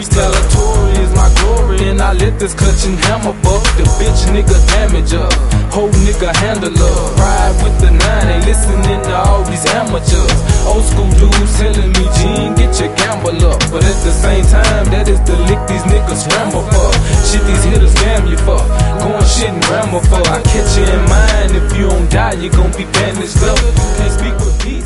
Skeletor is my glory, and I let this clutching hammer fuck the bitch nigga damager, whole nigga handler. Ride with the 9, ain't listening to all these amateurs. Old school dudes telling me, Gene, get your gamble up, but at the same time, that is the lick these niggas scramble for. Shit these hitters scam you for, going shit and ramble for. I catch you in mind, if you don't die, you gon' be bandaged up. Can't speak with me.